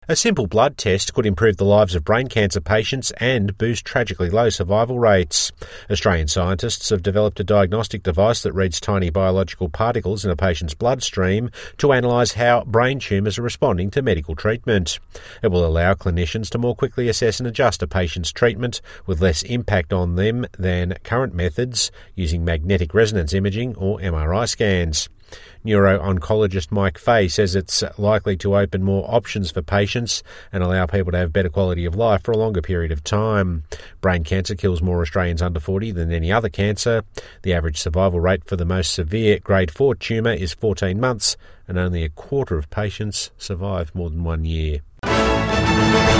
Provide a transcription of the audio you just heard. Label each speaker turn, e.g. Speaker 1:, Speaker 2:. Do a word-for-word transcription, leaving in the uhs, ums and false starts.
Speaker 1: A simple blood test could improve the lives of brain cancer patients and boost tragically low survival rates. Australian scientists have developed a diagnostic device that reads tiny biological particles in a patient's bloodstream to analyse how brain tumours are responding to medical treatment. It will allow clinicians to more quickly assess and adjust a patient's treatment with less impact on them than current methods using magnetic resonance imaging or M R I scans. Neuro-oncologist Mike Fay says it's likely to open more options for patients and allow people to have better quality of life for a longer period of time. Brain cancer kills more Australians under forty than any other cancer. The average survival rate for the most severe grade four tumour is fourteen months, and only a quarter of patients survive more than one year.